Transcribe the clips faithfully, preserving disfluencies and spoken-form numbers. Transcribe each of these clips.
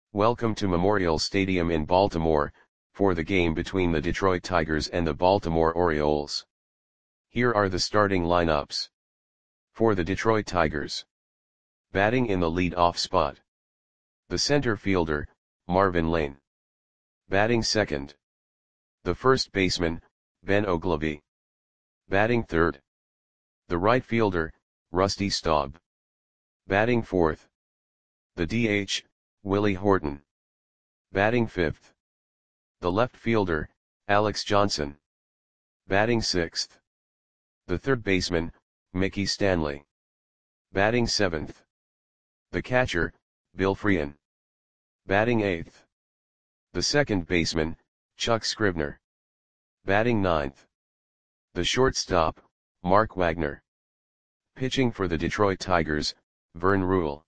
Welcome to Memorial Stadium in Baltimore, for the game between the Detroit Tigers and the Baltimore Orioles. Here are the starting lineups. For the Detroit Tigers. Batting in the lead-off spot. The center fielder, Marvin Lane. Batting second. The first baseman, Ben Oglivie. Batting third. The right fielder, Rusty Staub. Batting fourth. The D H, Willie Horton. Batting fifth. The left fielder, Alex Johnson. Batting sixth. The third baseman, Mickey Stanley. Batting seventh. The catcher, Bill Frein. Batting eighth. The second baseman, Chuck Scribner. Batting ninth. The shortstop, Mark Wagner. Pitching for the Detroit Tigers, Vern Rule.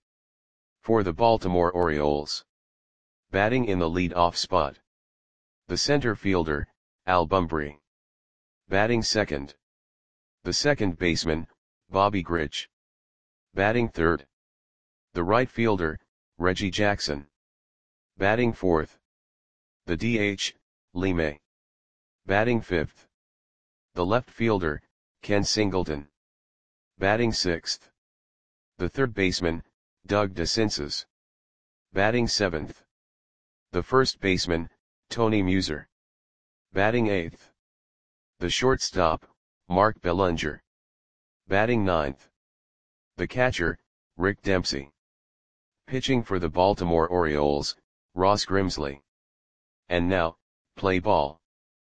For the Baltimore Orioles. Batting in the lead-off spot. The center fielder, Al Bumbry. Batting second. The second baseman, Bobby Grich. Batting third. The right fielder, Reggie Jackson. Batting fourth. The D H, Lee May. Batting fifth. The left fielder, Ken Singleton. Batting sixth. The third baseman, Doug DeCinces. Batting seventh. The first baseman, Tony Muser. Batting eighth. The shortstop, Mark Bellinger. Batting ninth. The catcher, Rick Dempsey. Pitching for the Baltimore Orioles, Ross Grimsley. And now, play ball.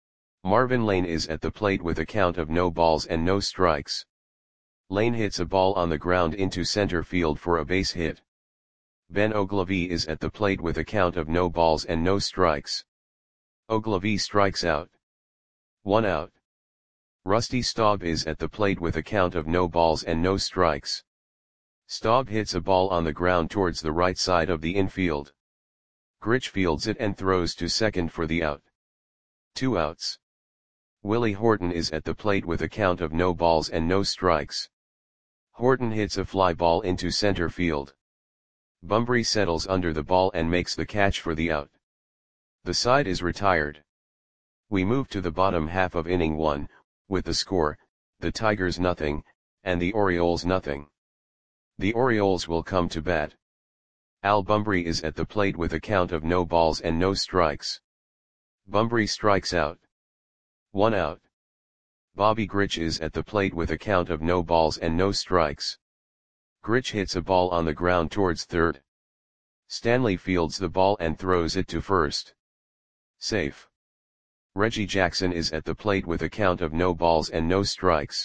Marvin Lane is at the plate with a count of no balls and no strikes. Lane hits a ball on the ground into center field for a base hit. Ben Oglivie is at the plate with a count of no balls and no strikes. Oglivie strikes out. One out. Rusty Staub is at the plate with a count of no balls and no strikes. Staub hits a ball on the ground towards the right side of the infield. Grich fields it and throws to second for the out. Two outs. Willie Horton is at the plate with a count of no balls and no strikes. Horton hits a fly ball into center field. Bumbry settles under the ball and makes the catch for the out. The side is retired. We move to the bottom half of inning one, with the score, the Tigers nothing, and the Orioles nothing. The Orioles will come to bat. Al Bumbry is at the plate with a count of no balls and no strikes. Bumbry strikes out. One out. Bobby Grich is at the plate with a count of no balls and no strikes. Grich hits a ball on the ground towards third. Stanley fields the ball and throws it to first. Safe. Reggie Jackson is at the plate with a count of no balls and no strikes.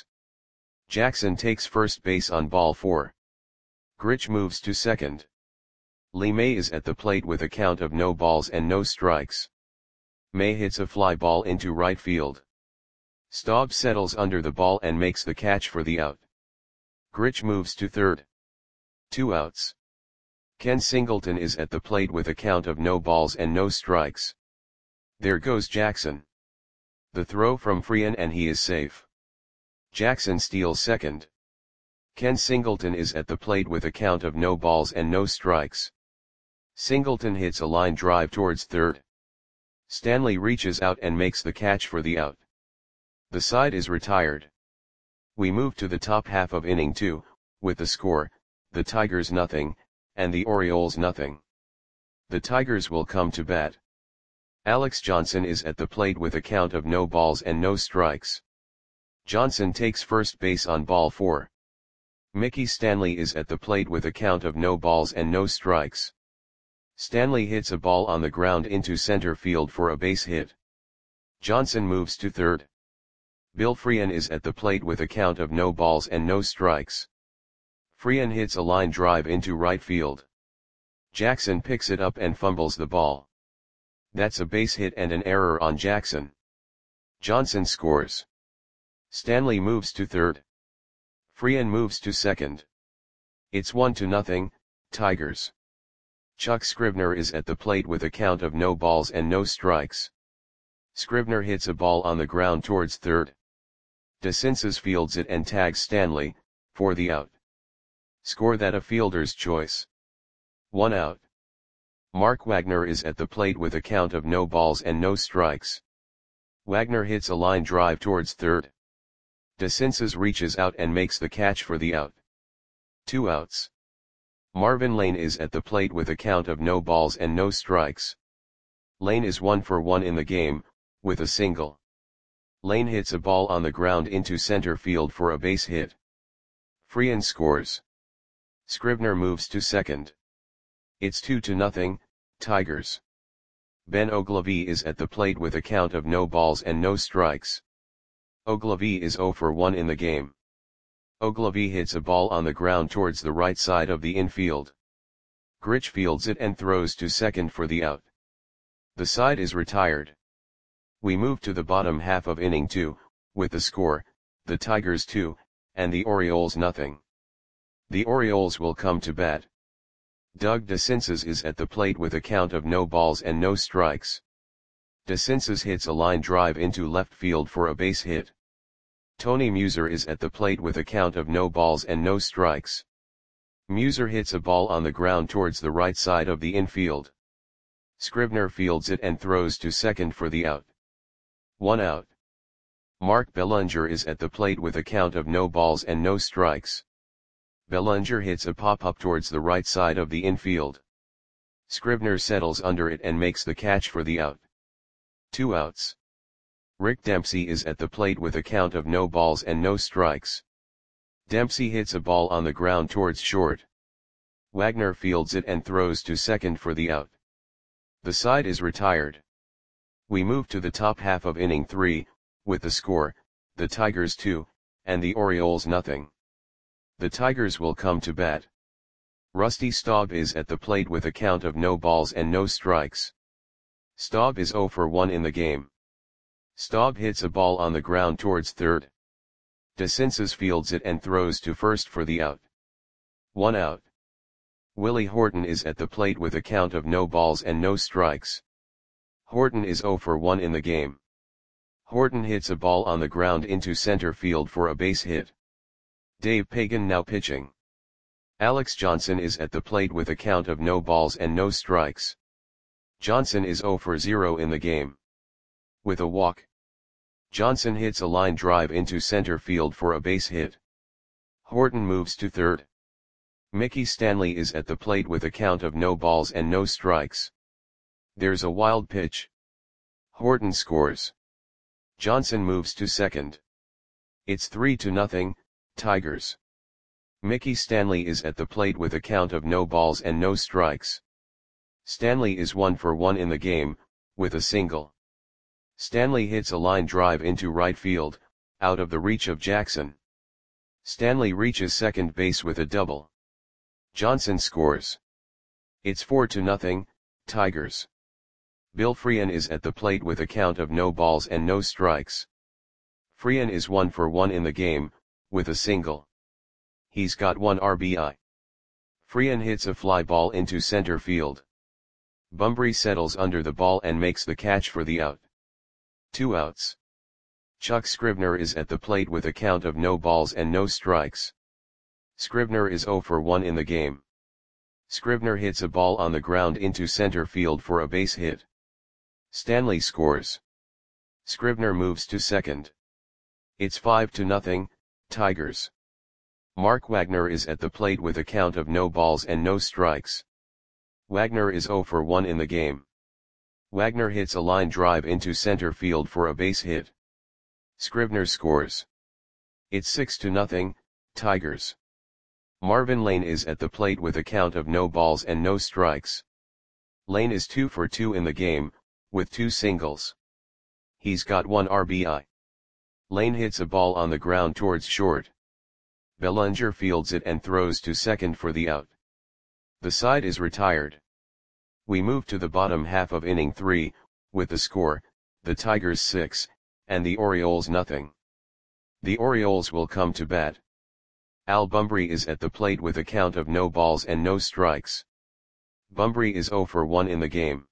Jackson takes first base on ball four. Grich moves to second. Lee May is at the plate with a count of no balls and no strikes. May hits a fly ball into right field. Staub settles under the ball and makes the catch for the out. Grich moves to third. Two outs. Ken Singleton is at the plate with a count of no balls and no strikes. There goes Jackson. The throw from Frein and he is safe. Jackson steals second. Ken Singleton is at the plate with a count of no balls and no strikes. Singleton hits a line drive towards third. Stanley reaches out and makes the catch for the out. The side is retired. We move to the top half of inning two, with the score, the Tigers nothing, and the Orioles nothing. The Tigers will come to bat. Alex Johnson is at the plate with a count of no balls and no strikes. Johnson takes first base on ball four. Mickey Stanley is at the plate with a count of no balls and no strikes. Stanley hits a ball on the ground into center field for a base hit. Johnson moves to third. Bill Frein is at the plate with a count of no balls and no strikes. Frein hits a line drive into right field. Jackson picks it up and fumbles the ball. That's a base hit and an error on Jackson. Johnson scores. Stanley moves to third. Frein moves to second. It's one to nothing, Tigers. Chuck Scribner is at the plate with a count of no balls and no strikes. Scribner hits a ball on the ground towards third. DeCinces fields it and tags Stanley, for the out. Score that a fielder's choice. One out. Mark Wagner is at the plate with a count of no balls and no strikes. Wagner hits a line drive towards third. DeCinces reaches out and makes the catch for the out. Two outs. Marvin Lane is at the plate with a count of no balls and no strikes. Lane is one for one in the game, with a single. Lane hits a ball on the ground into center field for a base hit. Freehan scores. Scribner moves to second. It's two to nothing, Tigers. Ben Oglivie is at the plate with a count of no balls and no strikes. Oglivie is zero for one in the game. Oglivie hits a ball on the ground towards the right side of the infield. Grich fields it and throws to second for the out. The side is retired. We move to the bottom half of inning two, with the score, the Tigers two, and the Orioles nothing. The Orioles will come to bat. Doug DeCinces is at the plate with a count of no balls and no strikes. DeCinces hits a line drive into left field for a base hit. Tony Muser is at the plate with a count of no balls and no strikes. Muser hits a ball on the ground towards the right side of the infield. Scribner fields it and throws to second for the out. One out. Mark Bellinger is at the plate with a count of no balls and no strikes. Bellinger hits a pop-up towards the right side of the infield. Scribner settles under it and makes the catch for the out. Two outs. Rick Dempsey is at the plate with a count of no balls and no strikes. Dempsey hits a ball on the ground towards short. Wagner fields it and throws to second for the out. The side is retired. We move to the top half of inning three, with the score, the Tigers two, and the Orioles nothing. The Tigers will come to bat. Rusty Staub is at the plate with a count of no balls and no strikes. Staub is zero for one in the game. Staub hits a ball on the ground towards third. DeCinces fields it and throws to first for the out. One out. Willie Horton is at the plate with a count of no balls and no strikes. Horton is zero for one in the game. Horton hits a ball on the ground into center field for a base hit. Dave Pagan now pitching. Alex Johnson is at the plate with a count of no balls and no strikes. Johnson is zero for zero in the game. With a walk. Johnson hits a line drive into center field for a base hit. Horton moves to third. Mickey Stanley is at the plate with a count of no balls and no strikes. There's a wild pitch. Horton scores. Johnson moves to second. It's three to nothing, Tigers. Mickey Stanley is at the plate with a count of no balls and no strikes. Stanley is one for one in the game, with a single. Stanley hits a line drive into right field, out of the reach of Jackson. Stanley reaches second base with a double. Johnson scores. It's four to nothing, Tigers. Bill Freehan is at the plate with a count of no balls and no strikes. Freehan is one for one in the game, with a single. He's got one R B I. Freehan hits a fly ball into center field. Bumbry settles under the ball and makes the catch for the out. Two outs. Chuck Scribner is at the plate with a count of no balls and no strikes. Scribner is zero for one in the game. Scribner hits a ball on the ground into center field for a base hit. Stanley scores. Scribner moves to second. It's five to nothing, Tigers. Mark Wagner is at the plate with a count of no balls and no strikes. Wagner is zero for one in the game. Wagner hits a line drive into center field for a base hit. Scribner scores. It's six to nothing, Tigers. Marvin Lane is at the plate with a count of no balls and no strikes. Lane is two for two in the game, with two singles. He's got one R B I. Lane hits a ball on the ground towards short. Bellinger fields it and throws to second for the out. The side is retired. We move to the bottom half of inning three, with the score, the Tigers six, and the Orioles nothing. The Orioles will come to bat. Al Bumbry is at the plate with a count of no balls and no strikes. Bumbry is zero for one in the game.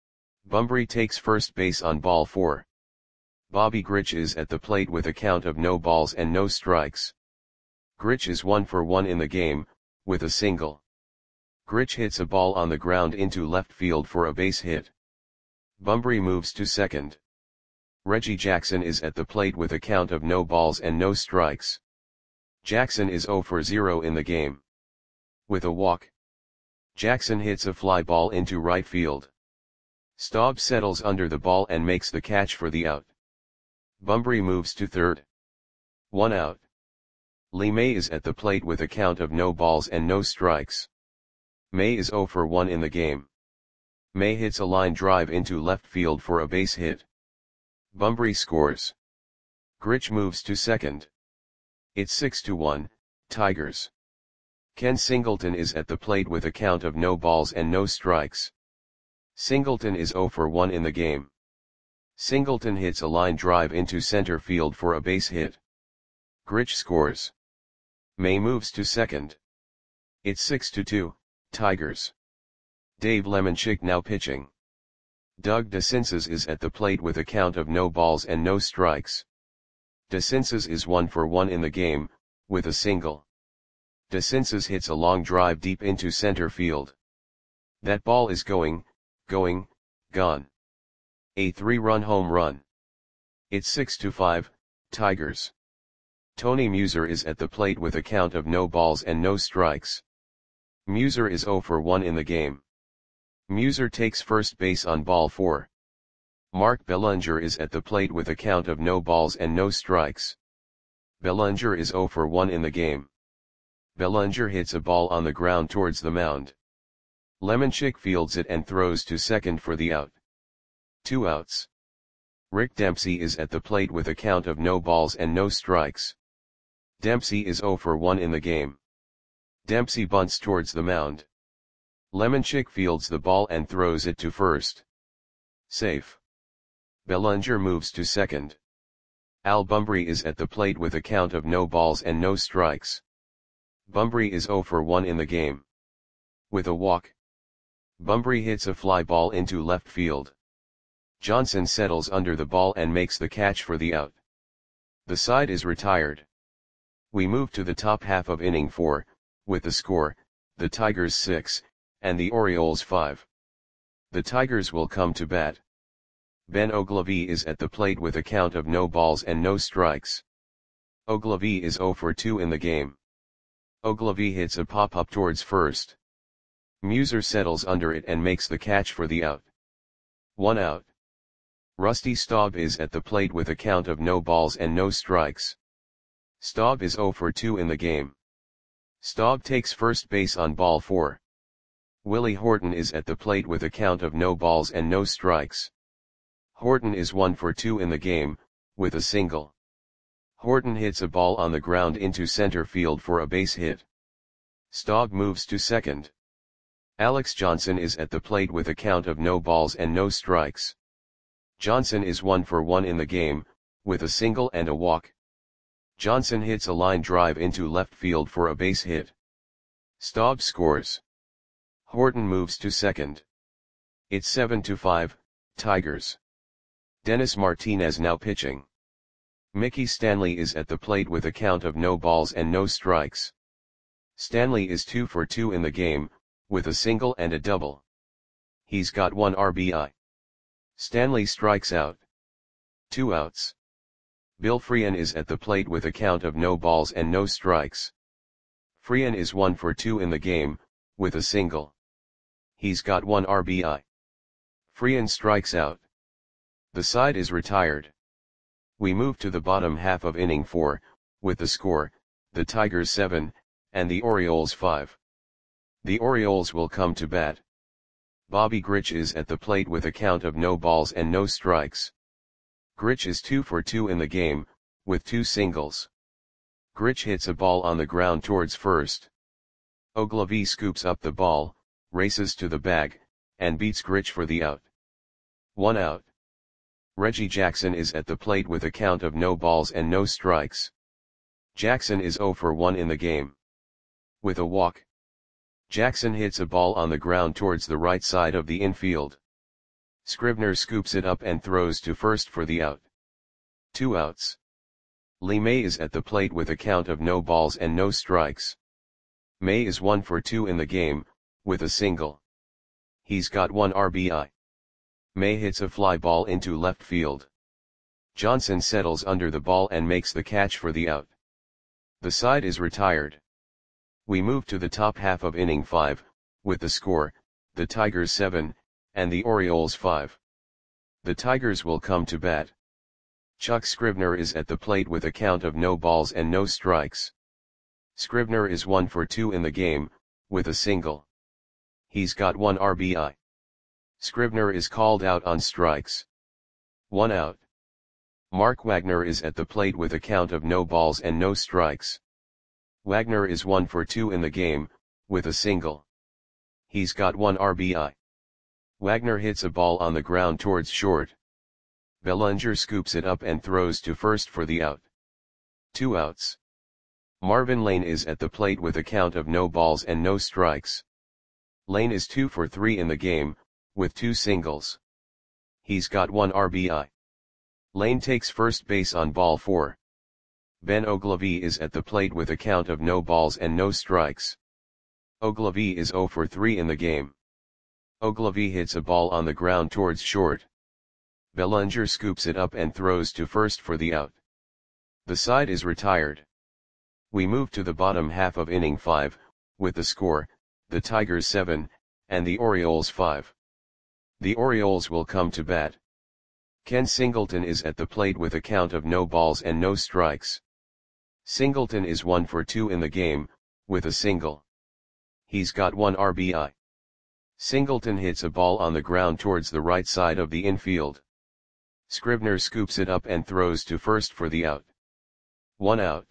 Bumbry takes first base on ball four. Bobby Grich is at the plate with a count of no balls and no strikes. Grich is one for one in the game, with a single. Grich hits a ball on the ground into left field for a base hit. Bunbury moves to second. Reggie Jackson is at the plate with a count of no balls and no strikes. Jackson is zero for zero in the game. With a walk, Jackson hits a fly ball into right field. Staub settles under the ball and makes the catch for the out. Bunbury moves to third. One out. Lee May is at the plate with a count of no balls and no strikes. May is zero for one in the game. May hits a line drive into left field for a base hit. Bunbury scores. Grich moves to second. It's six to one, Tigers. Ken Singleton is at the plate with a count of no balls and no strikes. Singleton is zero for one in the game. Singleton hits a line drive into center field for a base hit. Grich scores. May moves to second. It's six to two, Tigers. Dave Lemanchik now pitching. Doug DeCinces is at the plate with a count of no balls and no strikes. DeCinces is one for one in the game, with a single. DeCinces hits a long drive deep into center field. That ball is going, going, gone. A three-run home run. It's six to five, Tigers. Tony Muser is at the plate with a count of no balls and no strikes. Muser is zero for one in the game. Muser takes first base on ball four. Mark Bellinger is at the plate with a count of no balls and no strikes. Bellinger is zero for one in the game. Bellinger hits a ball on the ground towards the mound. Lemanchik fields it and throws to second for the out. Two outs. Rick Dempsey is at the plate with a count of no balls and no strikes. Dempsey is zero for one in the game. Dempsey bunts towards the mound. Lemanchik fields the ball and throws it to first. Safe. Bellinger moves to second. Al Bunbury is at the plate with a count of no balls and no strikes. Bunbury is zero for one in the game. With a walk, Bunbury hits a fly ball into left field. Johnson settles under the ball and makes the catch for the out. The side is retired. We move to the top half of inning four, with the score, the Tigers six, and the Orioles five. The Tigers will come to bat. Ben Ogilvie is at the plate with a count of no balls and no strikes. Ogilvie is zero for two in the game. Ogilvie hits a pop-up towards first. Muser settles under it and makes the catch for the out. One out. Rusty Staub is at the plate with a count of no balls and no strikes. Staub is zero for two in the game. Staub takes first base on ball four. Willie Horton is at the plate with a count of no balls and no strikes. Horton is one for two in the game, with a single. Horton hits a ball on the ground into center field for a base hit. Staub moves to second. Alex Johnson is at the plate with a count of no balls and no strikes. Johnson is one for one in the game, with a single and a walk. Johnson hits a line drive into left field for a base hit. Staub scores. Horton moves to second. It's seven to five, Tigers. Dennis Martinez now pitching. Mickey Stanley is at the plate with a count of no balls and no strikes. Stanley is two for two in the game, with a single and a double. He's got one R B I. Stanley strikes out. Two outs. Bill Freehan is at the plate with a count of no balls and no strikes. Freehan is one for two in the game, with a single. He's got one R B I. Freehan strikes out. The side is retired. We move to the bottom half of inning four, with the score, the Tigers seven, and the Orioles five. The Orioles will come to bat. Bobby Grich is at the plate with a count of no balls and no strikes. Grich is two for two in the game, with two singles. Grich hits a ball on the ground towards first. Ogilvie scoops up the ball, races to the bag, and beats Grich for the out. One out. Reggie Jackson is at the plate with a count of no balls and no strikes. Jackson is zero for one in the game. With a walk, Jackson hits a ball on the ground towards the right side of the infield. Scribner scoops it up and throws to first for the out. Two outs. Lee May is at the plate with a count of no balls and no strikes. May is one for two in the game, with a single. He's got one R B I. May hits a fly ball into left field. Johnson settles under the ball and makes the catch for the out. The side is retired. We move to the top half of inning five, with the score, the Tigers seven, and the Orioles five. The Tigers will come to bat. Chuck Scribner is at the plate with a count of no balls and no strikes. Scribner is one for two in the game, with a single. He's got one R B I. Scribner is called out on strikes. One out. Mark Wagner is at the plate with a count of no balls and no strikes. Wagner is one for two in the game, with a single. He's got one R B I. Wagner hits a ball on the ground towards short. Bellinger scoops it up and throws to first for the out. Two outs. Marvin Lane is at the plate with a count of no balls and no strikes. Lane is two for three in the game, with two singles. He's got one R B I. Lane takes first base on ball four. Ben Ogilvy is at the plate with a count of no balls and no strikes. Ogilvy is zero for three in the game. Ogilvy hits a ball on the ground towards short. Bellinger scoops it up and throws to first for the out. The side is retired. We move to the bottom half of inning five, with the score, the Tigers seven, and the Orioles five. The Orioles will come to bat. Ken Singleton is at the plate with a count of no balls and no strikes. Singleton is one for two in the game, with a single. He's got one R B I. Singleton hits a ball on the ground towards the right side of the infield. Scribner scoops it up and throws to first for the out. One out.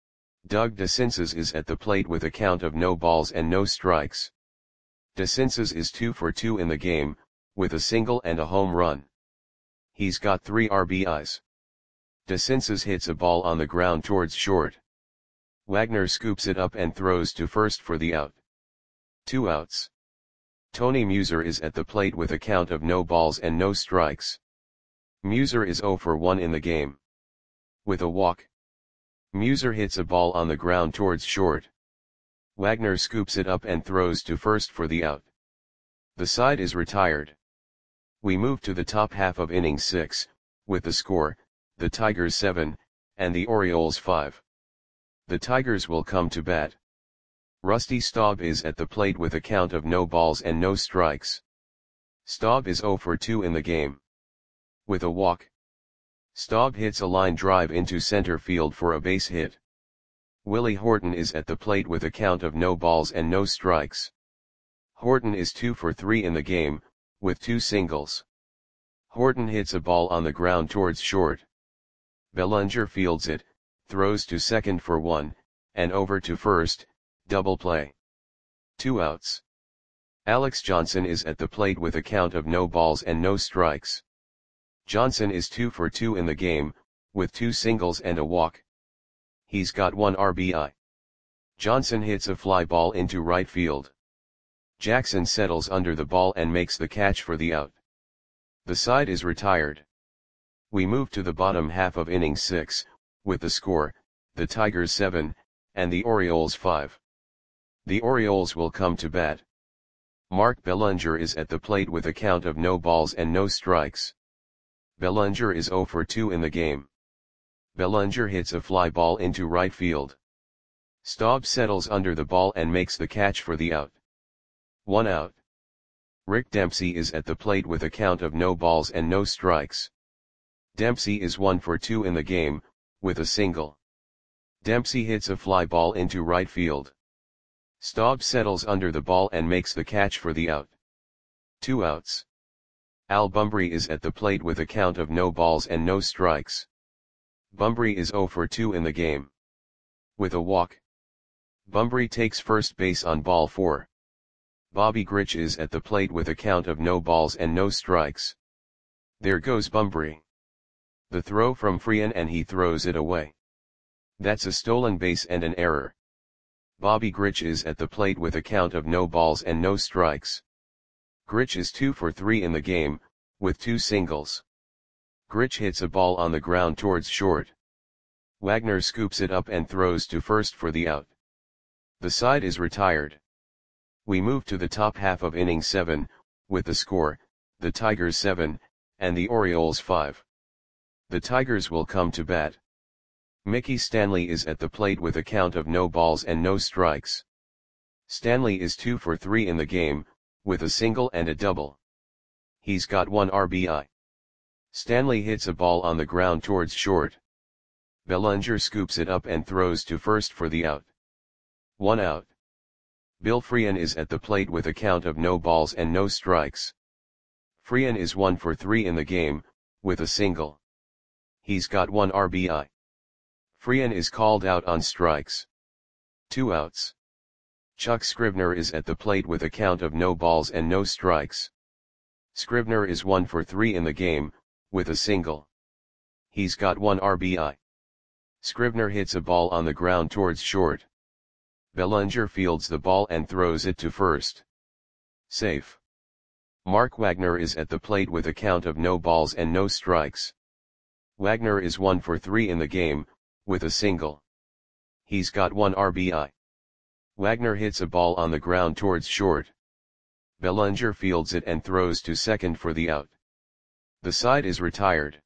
Doug DeCinces is at the plate with a count of no balls and no strikes. DeCinces is two for two in the game, with a single and a home run. He's got three R B Is. DeCinces hits a ball on the ground towards short. Wagner scoops it up and throws to first for the out. Two outs. Tony Muser is at the plate with a count of no balls and no strikes. Muser is zero for one in the game. With a walk. Muser hits a ball on the ground towards short. Wagner scoops it up and throws to first for the out. The side is retired. We move to the top half of inning six, with the score, the Tigers seven, and the Orioles five. The Tigers will come to bat. Rusty Staub is at the plate with a count of no balls and no strikes. Staub is zero for two in the game. With a walk. Staub hits a line drive into center field for a base hit. Willie Horton is at the plate with a count of no balls and no strikes. Horton is two for three in the game, with two singles. Horton hits a ball on the ground towards short. Bellinger fields it, throws to second for one, and over to first, double play. Two outs. Alex Johnson is at the plate with a count of no balls and no strikes. Johnson is two for two in the game, with two singles and a walk. He's got one R B I. Johnson hits a fly ball into right field. Jackson settles under the ball and makes the catch for the out. The side is retired. We move to the bottom half of inning six, with the score, the Tigers seven, and the Orioles five. The Orioles will come to bat. Mark Bellinger is at the plate with a count of no balls and no strikes. Bellinger is zero for two in the game. Bellinger hits a fly ball into right field. Staub settles under the ball and makes the catch for the out. One out. Rick Dempsey is at the plate with a count of no balls and no strikes. Dempsey is one for two in the game, with a single. Dempsey hits a fly ball into right field. Staub settles under the ball and makes the catch for the out. Two outs. Al Bumbry is at the plate with a count of no balls and no strikes. Bumbry is zero for two in the game. With a walk. Bumbry takes first base on ball four. Bobby Grich is at the plate with a count of no balls and no strikes. There goes Bumbry. The throw from Freehan and he throws it away. That's a stolen base and an error. Bobby Grich is at the plate with a count of no balls and no strikes. Grich is two for three in the game, with two singles. Grich hits a ball on the ground towards short. Wagner scoops it up and throws to first for the out. The side is retired. We move to the top half of inning seven, with the score, the Tigers seven, and the Orioles five. The Tigers will come to bat. Mickey Stanley is at the plate with a count of no balls and no strikes. Stanley is two for three in the game, with a single and a double. He's got one R B I. Stanley hits a ball on the ground towards short. Bellinger scoops it up and throws to first for the out. One out. Bill Freehan is at the plate with a count of no balls and no strikes. Freehan is one for three in the game, with a single. He's got one R B I. Freehan is called out on strikes. Two outs. Chuck Scribner is at the plate with a count of no balls and no strikes. Scribner is one for three in the game, with a single. He's got one R B I. Scribner hits a ball on the ground towards short. Bellinger fields the ball and throws it to first. Safe. Mark Wagner is at the plate with a count of no balls and no strikes. Wagner is one for three in the game, with a single. He's got one R B I. Wagner hits a ball on the ground towards short. Bellinger fields it and throws to second for the out. The side is retired.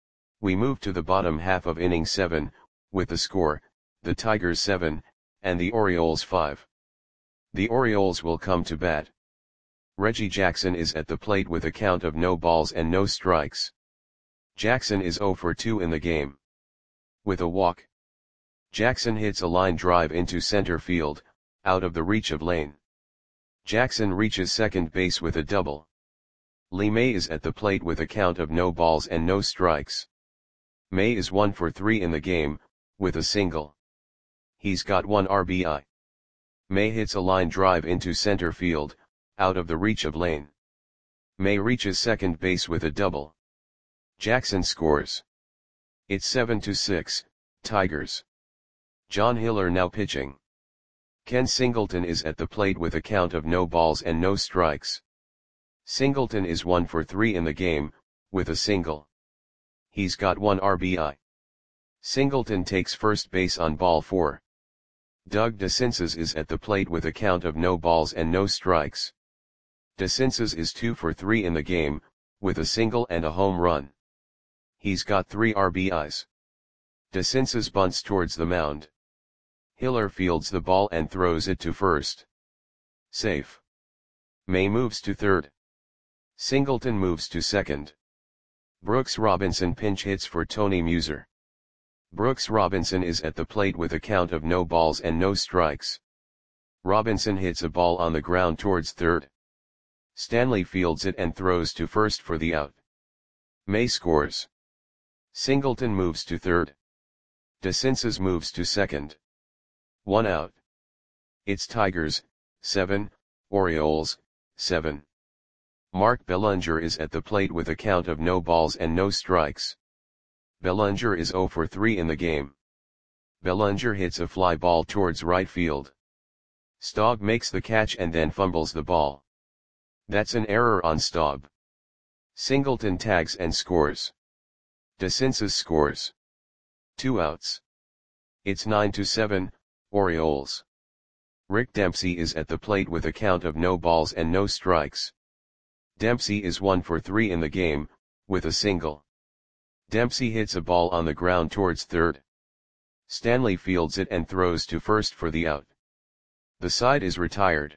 We move to the bottom half of inning seven, with the score, the Tigers seven, and the Orioles five. The Orioles will come to bat. Reggie Jackson is at the plate with a count of no balls and no strikes. Jackson is zero for two in the game. With a walk. Jackson hits a line drive into center field, out of the reach of Lane. Jackson reaches second base with a double. Lee May is at the plate with a count of no balls and no strikes. May is one for three in the game, with a single. He's got one R B I. May hits a line drive into center field, out of the reach of Lane. May reaches second base with a double. Jackson scores. It's seven to six, Tigers. John Hiller now pitching. Ken Singleton is at the plate with a count of no balls and no strikes. Singleton is one for three in the game, with a single. He's got one R B I. Singleton takes first base on ball four. Doug DeCinces is at the plate with a count of no balls and no strikes. DeCinces is two for three in the game, with a single and a home run. He's got three R B Is. DeCinces bunts towards the mound. Hiller fields the ball and throws it to first. Safe. May moves to third. Singleton moves to second. Brooks Robinson pinch hits for Tony Muser. Brooks Robinson is at the plate with a count of no balls and no strikes. Robinson hits a ball on the ground towards third. Stanley fields it and throws to first for the out. May scores. Singleton moves to third. DeCinces moves to second. One out. It's Tigers, seven, Orioles, seven. Mark Bellinger is at the plate with a count of no balls and no strikes. Bellinger is zero for three in the game. Bellinger hits a fly ball towards right field. Staub makes the catch and then fumbles the ball. That's an error on Staub. Singleton tags and scores. DeCinces scores. Two outs. It's nine to seven, Orioles. Rick Dempsey is at the plate with a count of no balls and no strikes. Dempsey is one for three in the game, with a single. Dempsey hits a ball on the ground towards third. Stanley fields it and throws to first for the out. The side is retired.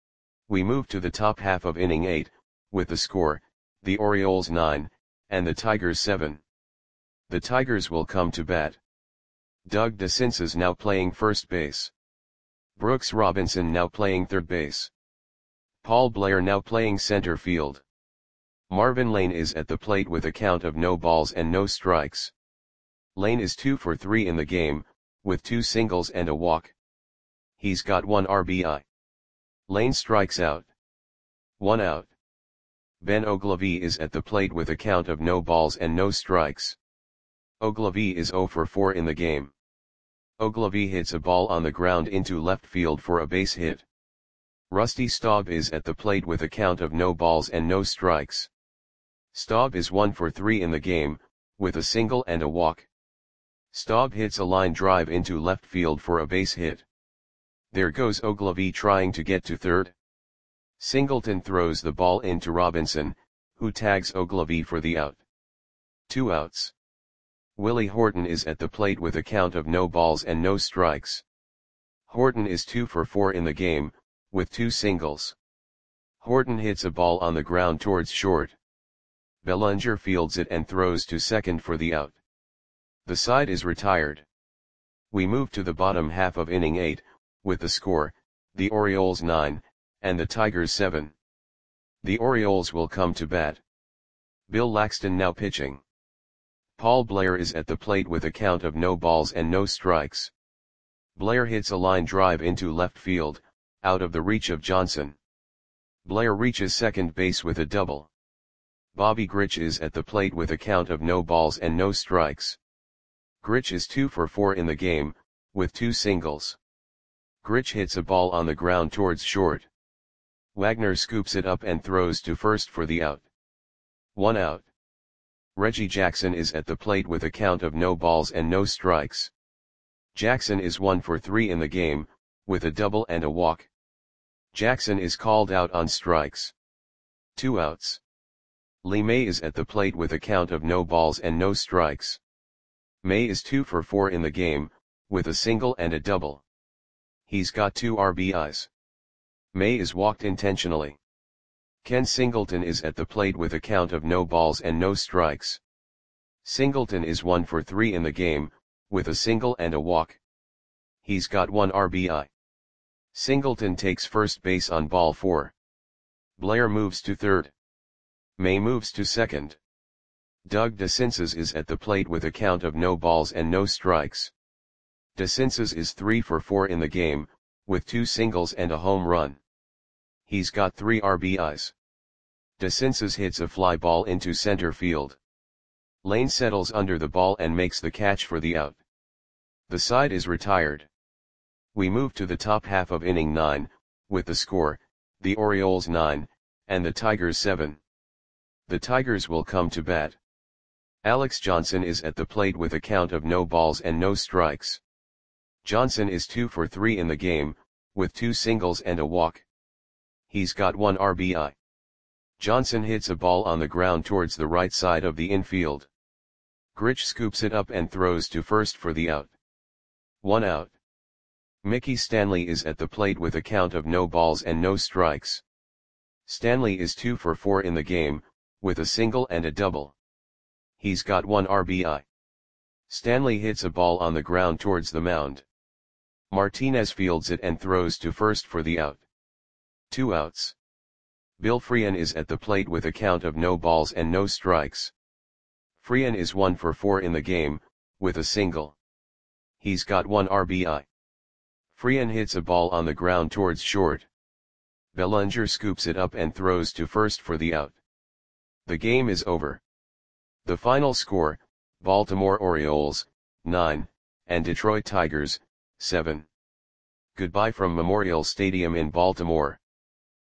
We move to the top half of inning eight, with the score, the Orioles nine, and the Tigers seven. The Tigers will come to bat. Doug DeCinces now playing first base. Brooks Robinson now playing third base. Paul Blair now playing center field. Marvin Lane is at the plate with a count of no balls and no strikes. Lane is two for three in the game, with two singles and a walk. He's got one R B I. Lane strikes out. One out. Ben Ogilvy is at the plate with a count of no balls and no strikes. Ogilvy is zero for four in the game. Ogilvy hits a ball on the ground into left field for a base hit. Rusty Staub is at the plate with a count of no balls and no strikes. Staub is one for three in the game, with a single and a walk. Staub hits a line drive into left field for a base hit. There goes Ogilvy trying to get to third. Singleton throws the ball into Robinson, who tags Ogilvy for the out. Two outs. Willie Horton is at the plate with a count of no balls and no strikes. Horton is two for four in the game, with two singles. Horton hits a ball on the ground towards short. Bellinger fields it and throws to second for the out. The side is retired. We move to the bottom half of inning eight, with the score, the Orioles nine, and the Tigers seven. The Orioles will come to bat. Bill Laxton now pitching. Paul Blair is at the plate with a count of no balls and no strikes. Blair hits a line drive into left field, out of the reach of Johnson. Blair reaches second base with a double. Bobby Grich is at the plate with a count of no balls and no strikes. Grich is two for four in the game, with two singles. Grich hits a ball on the ground towards short. Wagner scoops it up and throws to first for the out. One out. Reggie Jackson is at the plate with a count of no balls and no strikes. Jackson is one for three in the game, with a double and a walk. Jackson is called out on strikes. Two outs. Lee May is at the plate with a count of no balls and no strikes. May is two for four in the game, with a single and a double. He's got two R B Is. May is walked intentionally. Ken Singleton is at the plate with a count of no balls and no strikes. Singleton is one for three in the game, with a single and a walk. He's got one R B I. Singleton takes first base on ball four. Blair moves to third. May moves to second. Doug DeCinces is at the plate with a count of no balls and no strikes. DeCinces is three for four in the game, with two singles and a home run. He's got three R B Is. DeCinces hits a fly ball into center field. Lane settles under the ball and makes the catch for the out. The side is retired. We move to the top half of inning nine, with the score, the Orioles nine, and the Tigers seven. The Tigers will come to bat. Alex Johnson is at the plate with a count of no balls and no strikes. Johnson is two for three in the game, with two singles and a walk. He's got one R B I. Johnson hits a ball on the ground towards the right side of the infield. Grich scoops it up and throws to first for the out. One out. Mickey Stanley is at the plate with a count of no balls and no strikes. Stanley is two for four in the game, with a single and a double. He's got one R B I. Stanley hits a ball on the ground towards the mound. Martinez fields it and throws to first for the out. Two outs. Bill Freehan is at the plate with a count of no balls and no strikes. Freehan is one for four in the game, with a single. He's got one R B I. Freehan hits a ball on the ground towards short. Bellinger scoops it up and throws to first for the out. The game is over. The final score, Baltimore Orioles, nine, and Detroit Tigers, seven. Goodbye from Memorial Stadium in Baltimore.